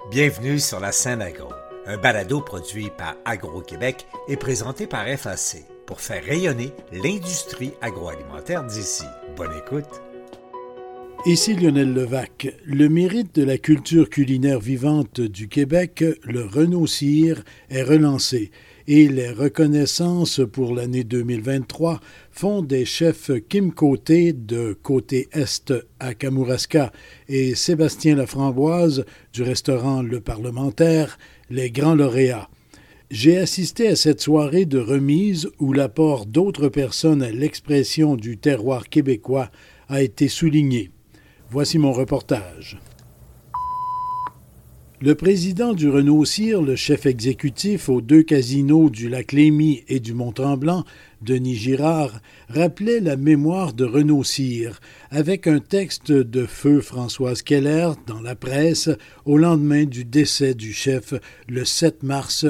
Bienvenue sur la scène agro, un balado produit par Agro-Québec et présenté par FAC pour faire rayonner l'industrie agroalimentaire d'ici. Bonne écoute! Ici Lionel Levac. Le mérite de la culture culinaire vivante du Québec, le Renault-Sire, est relancé et les reconnaissances pour l'année 2023 font des chefs Kim Côté de Côté Est à Kamouraska et Sébastien Laframboise du restaurant Le Parlementaire les grands lauréats. J'ai assisté à cette soirée de remise où l'apport d'autres personnes à l'expression du terroir québécois a été souligné. Voici mon reportage. Le président du Renault-Sire, le chef exécutif aux deux casinos du Lac-Lémy et du Mont-Tremblant, Denis Girard, rappelait la mémoire de Renault-Sire avec un texte de feu Françoise Keller dans la presse au lendemain du décès du chef le 7 mars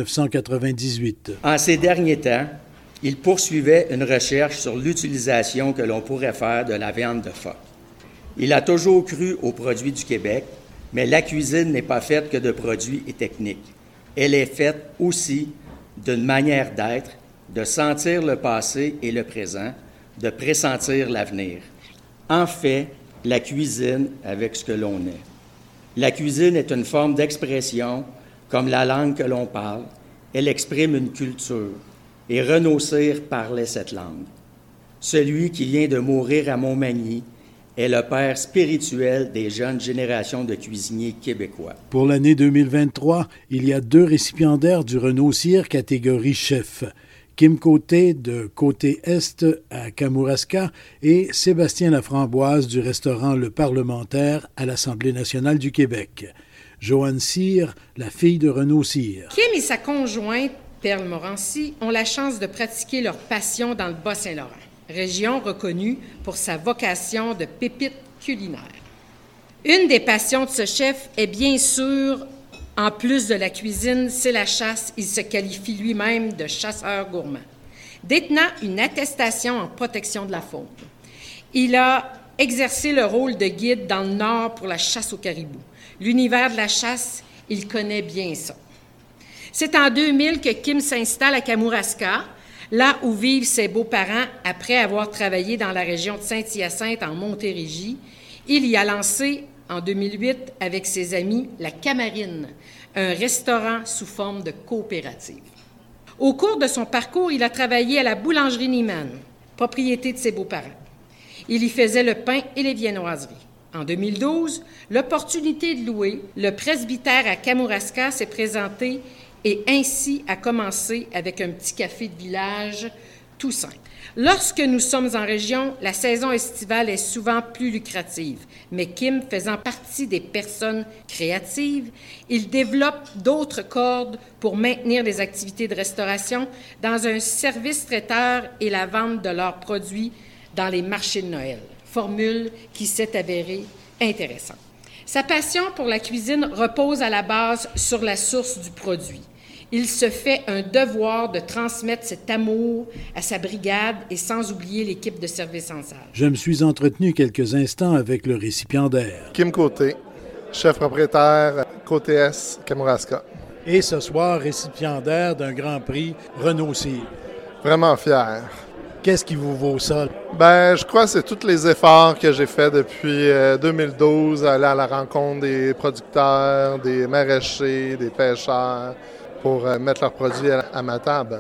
1998. En ces derniers temps, il poursuivait une recherche sur l'utilisation que l'on pourrait faire de la viande de phoque. Il a toujours cru aux produits du Québec, mais la cuisine n'est pas faite que de produits et techniques. Elle est faite aussi d'une manière d'être, de sentir le passé et le présent, de pressentir l'avenir. En fait, la cuisine avec ce que l'on est. La cuisine est une forme d'expression, comme la langue que l'on parle. Elle exprime une culture. Et Renault-Sire parlait cette langue. Celui qui vient de mourir à Montmagny est le père spirituel des jeunes générations de cuisiniers québécois. Pour l'année 2023, il y a 2 récipiendaires du Renault-Sire catégorie chef. Kim Côté de Côté Est à Kamouraska et Sébastien Laframboise du restaurant Le Parlementaire à l'Assemblée nationale du Québec. Joanne Cyr, la fille de Renault-Sire. Kim et sa conjointe, Perle Morancy, ont la chance de pratiquer leur passion dans le Bas-Saint-Laurent, région reconnue pour sa vocation de pépite culinaire. Une des passions de ce chef est bien sûr, en plus de la cuisine, c'est la chasse. Il se qualifie lui-même de chasseur gourmand, détenant une attestation en protection de la faune. Il a exercé le rôle de guide dans le Nord pour la chasse au caribou. L'univers de la chasse, il connaît bien ça. C'est en 2000 que Kim s'installe à Kamouraska, là où vivent ses beaux-parents après avoir travaillé dans la région de Saint-Hyacinthe en Montérégie. Il y a lancé, en 2008, avec ses amis, la Camarine, un restaurant sous forme de coopérative. Au cours de son parcours, il a travaillé à la boulangerie Niemann, propriété de ses beaux-parents. Il y faisait le pain et les viennoiseries. En 2012, l'opportunité de louer le presbytère à Kamouraska s'est présentée et ainsi a commencé avec un petit café de village tout simple. Lorsque nous sommes en région, la saison estivale est souvent plus lucrative, mais Kim faisant partie des personnes créatives, il développe d'autres cordes pour maintenir des activités de restauration dans un service traiteur et la vente de leurs produits dans les marchés de Noël, formule qui s'est avérée intéressante. Sa passion pour la cuisine repose à la base sur la source du produit. Il se fait un devoir de transmettre cet amour à sa brigade et sans oublier l'équipe de service en salle. Je me suis entretenu quelques instants avec le récipiendaire. Kim Côté, chef propriétaire Côté Est, Kamouraska. Et ce soir, récipiendaire d'un grand prix Renault-Sire. Vraiment fier. Qu'est-ce qui vous vaut ça? Je crois que c'est tous les efforts que j'ai faits depuis 2012, aller à la rencontre des producteurs, des maraîchers, des pêcheurs, pour mettre leurs produits à ma table.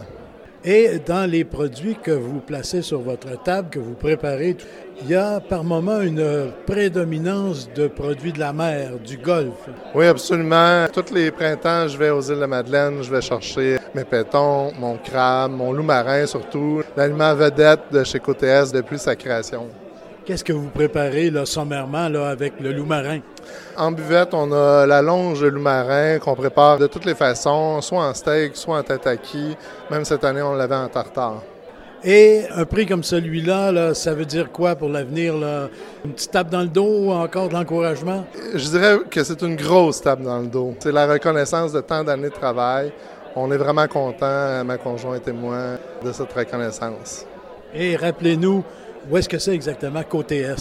Et dans les produits que vous placez sur votre table, que vous préparez, il y a par moment une prédominance de produits de la mer, du Golfe. Oui, absolument. Tous les printemps, je vais aux îles de Madeleine, je vais chercher mes pétons, mon crabe, mon loup marin surtout, l'aliment vedette de chez Côté Est depuis sa création. Qu'est-ce que vous préparez là, sommairement là, avec le loup marin? En buvette, on a la longe de loup marin qu'on prépare de toutes les façons, soit en steak, soit en tataki. Même cette année, on l'avait en tartare. Et un prix comme celui-là, là, ça veut dire quoi pour l'avenir? Là? Une petite tape dans le dos ou encore de l'encouragement? Je dirais que c'est une grosse tape dans le dos. C'est la reconnaissance de tant d'années de travail. On est vraiment contents, ma conjointe et moi, de cette reconnaissance. Et rappelez-nous, où est-ce que c'est exactement, Côté Est?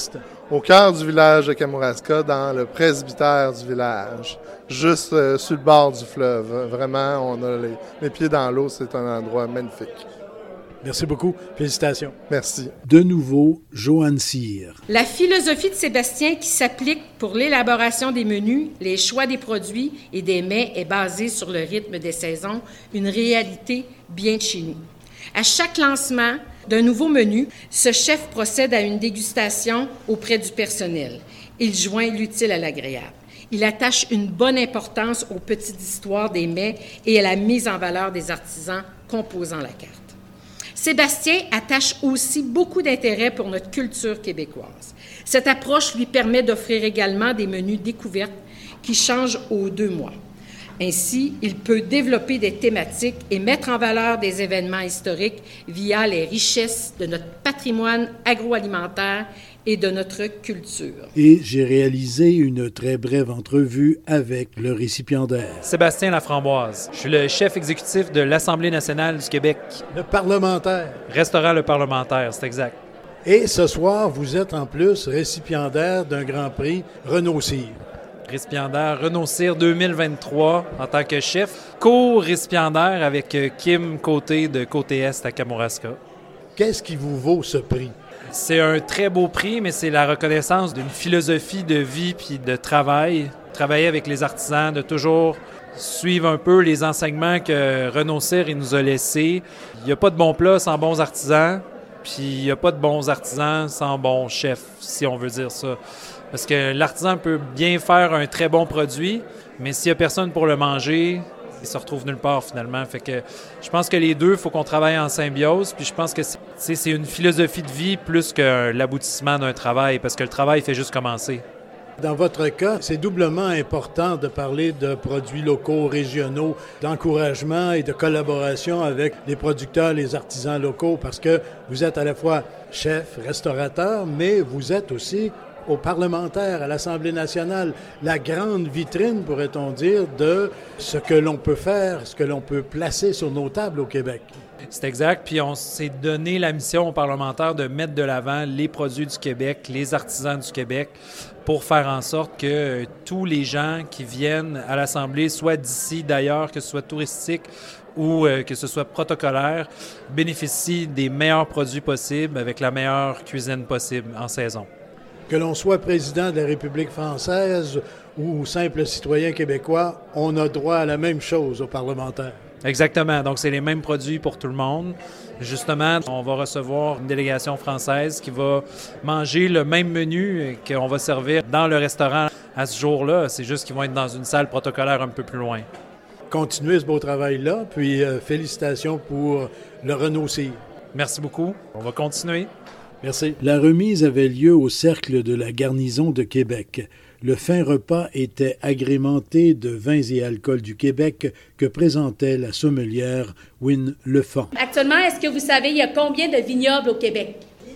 au cœur du village de Kamouraska, dans le presbytère du village, juste sur le bord du fleuve. Vraiment, on a les pieds dans l'eau, c'est un endroit magnifique. Merci beaucoup. Félicitations. Merci. De nouveau, Joanne Cyr. La philosophie de Sébastien qui s'applique pour l'élaboration des menus, les choix des produits et des mets est basée sur le rythme des saisons, une réalité bien de chez nous. À chaque lancement d'un nouveau menu, ce chef procède à une dégustation auprès du personnel. Il joint l'utile à l'agréable. Il attache une bonne importance aux petites histoires des mets et à la mise en valeur des artisans composant la carte. Sébastien attache aussi beaucoup d'intérêt pour notre culture québécoise. Cette approche lui permet d'offrir également des menus découvertes qui changent aux 2 mois. Ainsi, il peut développer des thématiques et mettre en valeur des événements historiques via les richesses de notre patrimoine agroalimentaire et de notre culture. Et j'ai réalisé une très brève entrevue avec le récipiendaire. Sébastien Laframboise. Je suis le chef exécutif de l'Assemblée nationale du Québec. Le parlementaire. Restaurant Le Parlementaire, c'est exact. Et ce soir, vous êtes en plus récipiendaire d'un Grand Prix Renaud-Cyr. Récipiendaire Renaud-Cyr 2023 en tant que chef. Co-récipiendaire avec Kim Côté de Côté Est à Kamouraska. Qu'est-ce qui vous vaut ce prix? C'est un très beau prix, mais c'est la reconnaissance d'une philosophie de vie puis de travail. Travailler avec les artisans, de toujours suivre un peu les enseignements que Renaud-Cyr nous a laissés. Il n'y a pas de bons plats sans bons artisans, puis il n'y a pas de bons artisans sans bons chefs, si on veut dire ça. Parce que l'artisan peut bien faire un très bon produit, mais s'il n'y a personne pour le manger, il se retrouve nulle part finalement. Fait que je pense que les deux, il faut qu'on travaille en symbiose. Puis je pense que c'est une philosophie de vie plus que l'aboutissement d'un travail, parce que le travail fait juste commencer. Dans votre cas, c'est doublement important de parler de produits locaux, régionaux, d'encouragement et de collaboration avec les producteurs, les artisans locaux, parce que vous êtes à la fois chef, restaurateur, mais vous êtes aussi aux parlementaires, à l'Assemblée nationale, la grande vitrine, pourrait-on dire, de ce que l'on peut faire, ce que l'on peut placer sur nos tables au Québec. C'est exact. Puis on s'est donné la mission aux parlementaires de mettre de l'avant les produits du Québec, les artisans du Québec, pour faire en sorte que tous les gens qui viennent à l'Assemblée, soit d'ici, d'ailleurs, que ce soit touristique ou que ce soit protocolaire, bénéficient des meilleurs produits possibles avec la meilleure cuisine possible en saison. Que l'on soit président de la République française ou simple citoyen québécois, on a droit à la même chose aux parlementaires. Exactement. Donc, c'est les mêmes produits pour tout le monde. Justement, on va recevoir une délégation française qui va manger le même menu qu'on va servir dans le restaurant à ce jour-là. C'est juste qu'ils vont être dans une salle protocolaire un peu plus loin. Continuez ce beau travail-là, puis félicitations pour le Renaud-Cyr. Merci beaucoup. On va continuer. Merci. La remise avait lieu au Cercle de la Garnison de Québec. Le fin repas était agrémenté de vins et alcools du Québec que présentait la sommelière Wynne Lefant. Actuellement, est-ce que vous savez, il y a combien de vignobles au Québec?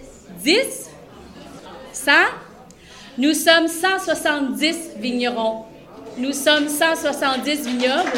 10? 100? Nous sommes 170 vignerons. Nous sommes 170 vignobles.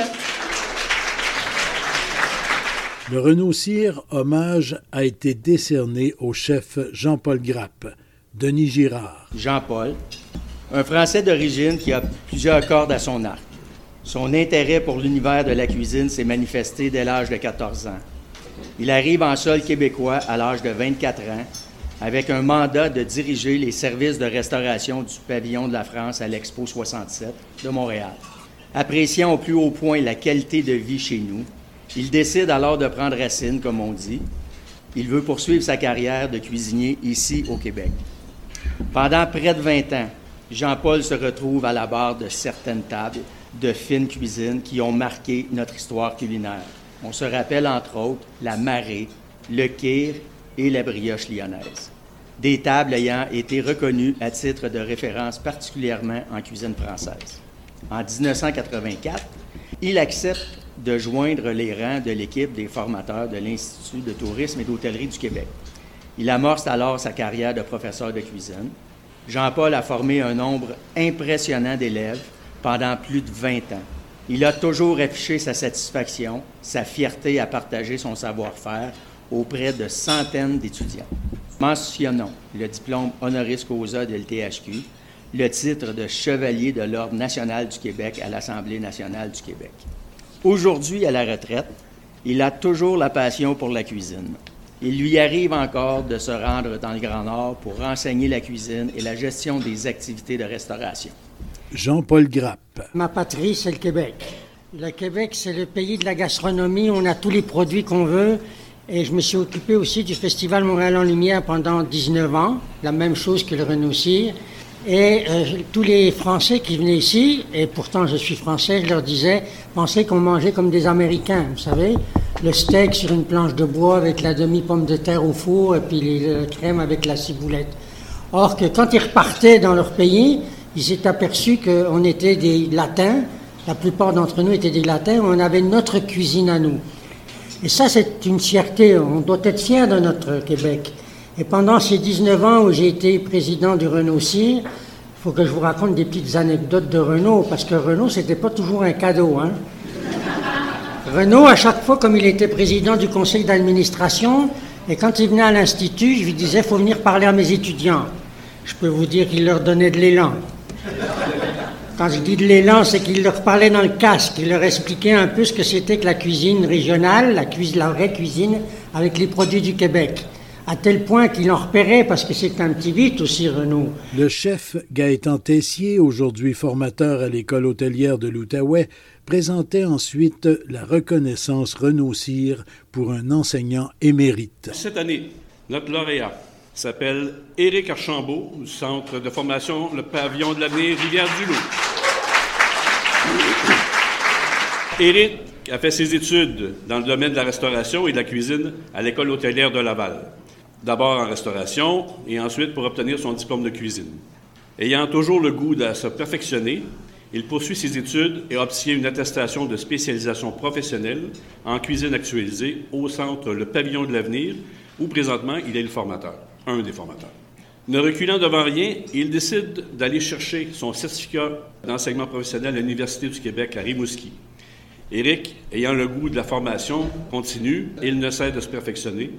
Le Renaud-Cyr hommage a été décerné au chef Jean-Paul Grappe. Denis Girard. Jean-Paul, un Français d'origine qui a plusieurs cordes à son arc. Son intérêt pour l'univers de la cuisine s'est manifesté dès l'âge de 14 ans. Il arrive en sol québécois à l'âge de 24 ans avec un mandat de diriger les services de restauration du pavillon de la France à l'Expo 67 de Montréal. Appréciant au plus haut point la qualité de vie chez nous, il décide alors de prendre racine, comme on dit. Il veut poursuivre sa carrière de cuisinier ici au Québec. Pendant près de 20 ans, Jean-Paul se retrouve à la barre de certaines tables de fine cuisine qui ont marqué notre histoire culinaire. On se rappelle entre autres la marée, le kir et la brioche lyonnaise. Des tables ayant été reconnues à titre de référence particulièrement en cuisine française. En 1984, il accepte de joindre les rangs de l'équipe des formateurs de l'Institut de tourisme et d'hôtellerie du Québec. Il amorce alors sa carrière de professeur de cuisine. Jean-Paul a formé un nombre impressionnant d'élèves pendant plus de 20 ans. Il a toujours affiché sa satisfaction, sa fierté à partager son savoir-faire auprès de centaines d'étudiants. Mentionnons le diplôme honoris causa de l'THQ, le titre de chevalier de l'Ordre national du Québec à l'Assemblée nationale du Québec. Aujourd'hui, à la retraite, il a toujours la passion pour la cuisine. Il lui arrive encore de se rendre dans le Grand Nord pour enseigner la cuisine et la gestion des activités de restauration. Jean-Paul Grappe. Ma patrie, c'est le Québec. Le Québec, c'est le pays de la gastronomie. On a tous les produits qu'on veut. Et je me suis occupé aussi du Festival Montréal en Lumière pendant 19 ans, la même chose que le Renaud-Cyr. Et tous les Français qui venaient ici, et pourtant je suis français, je leur disais, pensaient qu'on mangeait comme des Américains, vous savez, le steak sur une planche de bois avec la demi-pomme de terre au four et puis la crème avec la ciboulette. Or que quand ils repartaient dans leur pays, ils s'étaient aperçus qu'on était des Latins, la plupart d'entre nous étaient des Latins, on avait notre cuisine à nous. Et ça, c'est une fierté, on doit être fiers de notre Québec. Et pendant ces 19 ans où j'ai été président du Renaud-Cyr, il faut que je vous raconte des petites anecdotes de Renaud, parce que Renaud, c'était pas toujours un cadeau, hein. Renaud, à chaque fois, comme il était président du conseil d'administration, et quand il venait à l'Institut, je lui disais, il faut venir parler à mes étudiants. Je peux vous dire qu'il leur donnait de l'élan. Quand je dis de l'élan, c'est qu'il leur parlait dans le casque, il leur expliquait un peu ce que c'était que la cuisine régionale, la vraie cuisine, avec les produits du Québec. À tel point qu'il en repérait, parce que c'est un petit vite aussi, Renaud. Le chef Gaétan Tessier, aujourd'hui formateur à l'école hôtelière de l'Outaouais, présentait ensuite la reconnaissance Renaud-Cyr pour un enseignant émérite. Cette année, notre lauréat s'appelle Éric Archambault, du Centre de formation Le Pavillon de l'avenir Rivière-du-Loup. Éric a fait ses études dans le domaine de la restauration et de la cuisine à l'école hôtelière de Laval. D'abord en restauration et ensuite pour obtenir son diplôme de cuisine. Ayant toujours le goût de se perfectionner, il poursuit ses études et obtient une attestation de spécialisation professionnelle en cuisine actualisée au Centre Le Pavillon de l'avenir, où présentement il est le formateur, un des formateurs. Ne reculant devant rien, il décide d'aller chercher son certificat d'enseignement professionnel à l'Université du Québec à Rimouski. Éric, ayant le goût de la formation continue, il ne cesse de se perfectionner.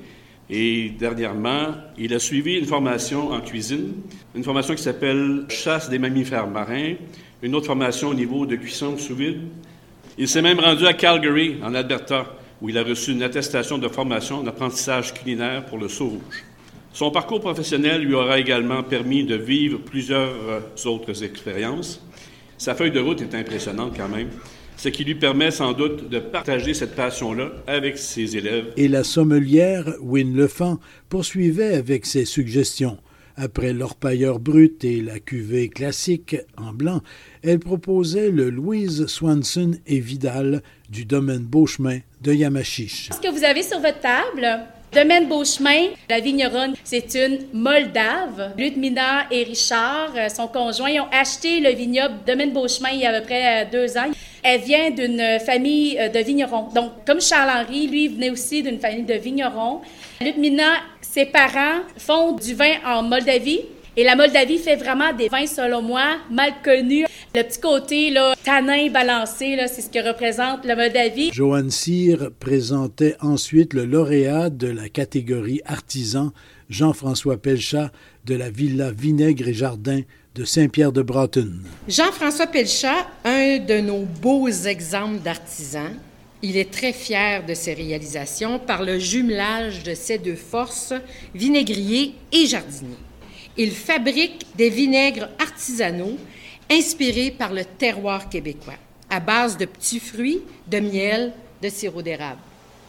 Et dernièrement, il a suivi une formation en cuisine, une formation qui s'appelle Chasse des mammifères marins, une autre formation au niveau de cuisson sous vide. Il s'est même rendu à Calgary, en Alberta, où il a reçu une attestation de formation d'apprentissage culinaire pour le saut rouge. Son parcours professionnel lui aura également permis de vivre plusieurs autres expériences. Sa feuille de route est impressionnante quand même, ce qui lui permet sans doute de partager cette passion-là avec ses élèves. Et la sommelière, Wynne Lefant, poursuivait avec ses suggestions. Après l'orpailleur brut et la cuvée classique en blanc, elle proposait le Louise Swanson et Vidal du domaine Beauchemin de Yamachiche. Ce que vous avez sur votre table, domaine Beauchemin, la vigneronne, c'est une Moldave. Ludmila et Richard, son conjoint, ils ont acheté le vignoble domaine Beauchemin il y a à peu près 2 ans. Elle vient d'une famille de vignerons. Donc, comme Charles-Henri, lui, il venait aussi d'une famille de vignerons. Ludmila, ses parents font du vin en Moldavie. Et la Moldavie fait vraiment des vins, selon moi, mal connus. Le petit côté là, tanin balancé, là, c'est ce que représente la Moldavie. Joanne Cyr présentait ensuite le lauréat de la catégorie artisan, Jean-François Pelchat, de la Villa Vinaigre et Jardin de Saint-Pierre-de-Bratton. Jean-François Pelchat, un de nos beaux exemples d'artisans. Il est très fier de ses réalisations par le jumelage de ses deux forces, vinaigrier et jardinier. Il fabrique des vinaigres artisanaux inspirés par le terroir québécois, à base de petits fruits, de miel, de sirop d'érable.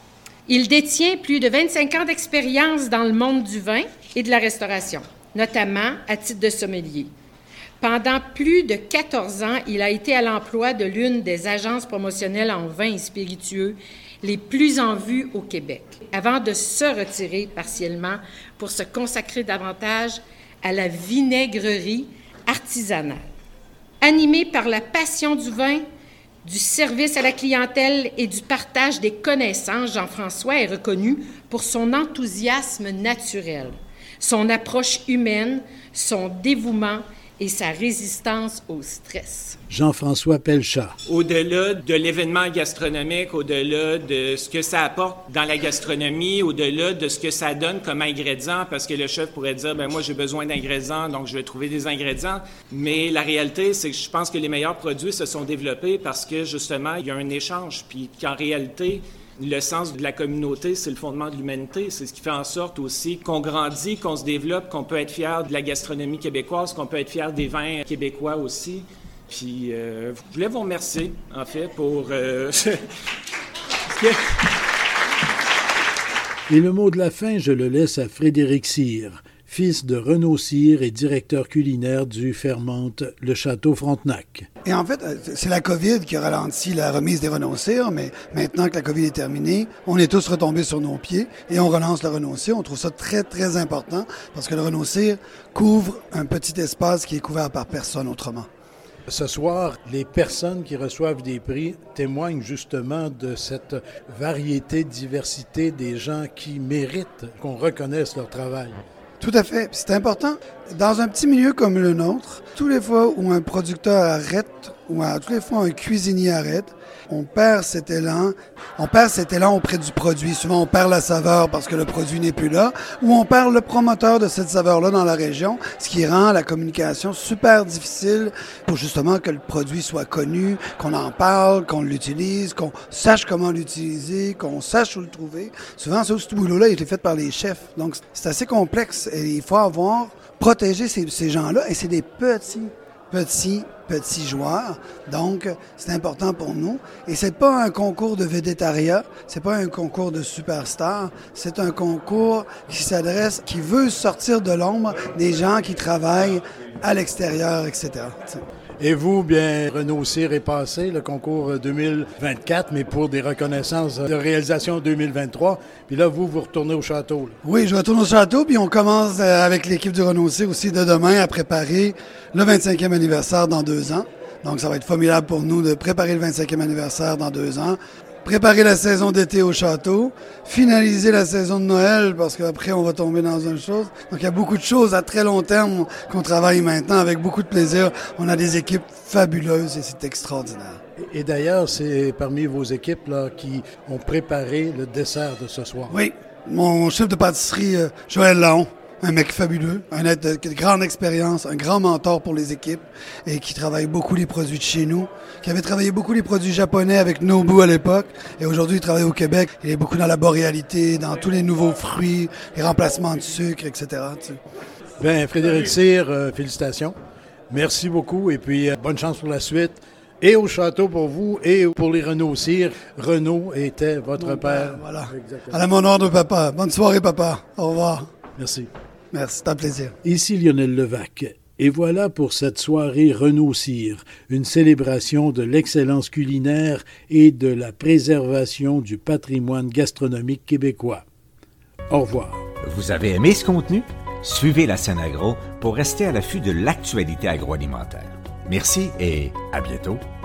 Il détient plus de 25 ans d'expérience dans le monde du vin et de la restauration, notamment à titre de sommelier. Pendant plus de 14 ans, il a été à l'emploi de l'une des agences promotionnelles en vin et spiritueux les plus en vue au Québec, avant de se retirer partiellement pour se consacrer davantage à la vinaigrerie artisanale. Animé par la passion du vin, du service à la clientèle et du partage des connaissances, Jean-François est reconnu pour son enthousiasme naturel, son approche humaine, son dévouement et sa résistance au stress. Jean-François Pelchat. Au-delà de l'événement gastronomique, au-delà de ce que ça apporte dans la gastronomie, au-delà de ce que ça donne comme ingrédients, parce que le chef pourrait dire, ben moi j'ai besoin d'ingrédients, donc je vais trouver des ingrédients. Mais la réalité, c'est que je pense que les meilleurs produits se sont développés parce que justement, il y a un échange, puis qu'en réalité, le sens de la communauté, c'est le fondement de l'humanité. C'est ce qui fait en sorte aussi qu'on grandit, qu'on se développe, qu'on peut être fier de la gastronomie québécoise, qu'on peut être fier des vins québécois aussi. Puis, je voulais vous remercier, en fait, pour... Et le mot de la fin, je le laisse à Frédéric Cyr, fils de Renaud Cyr et directeur culinaire du Fermente, le Château Frontenac. Et en fait, c'est la COVID qui a ralenti la remise des Renaud Cyr, mais maintenant que la COVID est terminée, on est tous retombés sur nos pieds et on relance le Renaud Cyr. On trouve ça très, très important parce que le Renaud Cyr couvre un petit espace qui est couvert par personne autrement. Ce soir, les personnes qui reçoivent des prix témoignent justement de cette variété, diversité des gens qui méritent qu'on reconnaisse leur travail. Tout à fait. C'est important. Dans un petit milieu comme le nôtre, tous les fois où un producteur arrête, ou tous les fois où un cuisinier arrête, on perd cet élan. On perd cet élan auprès du produit. Souvent, on perd la saveur parce que le produit n'est plus là, ou on perd le promoteur de cette saveur-là dans la région, ce qui rend la communication super difficile pour justement que le produit soit connu, qu'on en parle, qu'on l'utilise, qu'on sache comment l'utiliser, qu'on sache où le trouver. Souvent, ce boulot-là, il est fait par les chefs. Donc, c'est assez complexe et il faut protéger ces gens-là, et c'est des petits joueurs. Donc, c'est important pour nous. Et c'est pas un concours de védétariat, c'est pas un concours de superstars, c'est un concours qui veut sortir de l'ombre des gens qui travaillent à l'extérieur, etc. Et vous, bien, Renaud Cyr est passé, le concours 2024, mais pour des reconnaissances de réalisation 2023. Puis là, vous retournez au château. Là. Oui, je retourne au château, puis on commence avec l'équipe du Renaud Cyr aussi de demain à préparer le 25e anniversaire dans 2 ans. Donc, ça va être formidable pour nous de préparer le 25e anniversaire dans 2 ans. Préparer la saison d'été au château, finaliser la saison de Noël, parce qu'après, on va tomber dans une chose. Donc, il y a beaucoup de choses à très long terme qu'on travaille maintenant avec beaucoup de plaisir. On a des équipes fabuleuses et c'est extraordinaire. Et d'ailleurs, c'est parmi vos équipes là, qui ont préparé le dessert de ce soir. Oui, mon chef de pâtisserie, Joël Laon, un mec fabuleux, un être de grande expérience, un grand mentor pour les équipes et qui travaille beaucoup les produits de chez nous, qui avait travaillé beaucoup les produits japonais avec Nobu à l'époque et aujourd'hui il travaille au Québec. Il est beaucoup dans la boréalité, dans tous les nouveaux fruits, les remplacements de sucre, etc. Bien, Frédéric Cyr, félicitations. Merci beaucoup et puis bonne chance pour la suite. Et au château pour vous et pour les Renaud Cyr. Renaud était votre père. Voilà. Exactement. À la mémoire de papa. Bonne soirée, papa. Au revoir. Merci. Merci, c'est un plaisir. Ici Lionel Levac. Et voilà pour cette soirée Renaud Cyr, une célébration de l'excellence culinaire et de la préservation du patrimoine gastronomique québécois. Au revoir. Vous avez aimé ce contenu? Suivez la Scène Agro pour rester à l'affût de l'actualité agroalimentaire. Merci et à bientôt.